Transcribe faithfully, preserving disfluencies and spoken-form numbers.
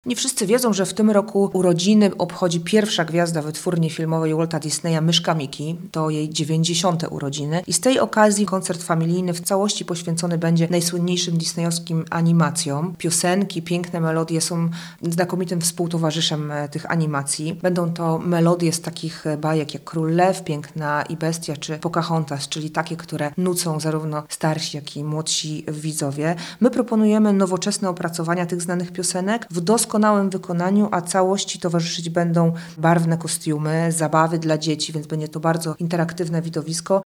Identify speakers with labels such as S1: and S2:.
S1: Nie wszyscy wiedzą, że w tym roku urodziny obchodzi pierwsza gwiazda wytwórni filmowej Walta Disneya, myszka Miki. To jej dziewięćdziesiąte urodziny i z tej okazji koncert familijny w całości poświęcony będzie najsłynniejszym disneyowskim animacjom. Piosenki, piękne melodie są znakomitym współtowarzyszem tych animacji. Będą to melodie z takich bajek jak Król Lew, Piękna i Bestia czy Pocahontas, czyli takie, które nucą zarówno starsi, jak i młodsi widzowie. My proponujemy nowoczesne opracowania tych znanych piosenek w doskonałym doskonałym wykonaniu, a całości towarzyszyć będą barwne kostiumy, zabawy dla dzieci, więc będzie to bardzo interaktywne widowisko.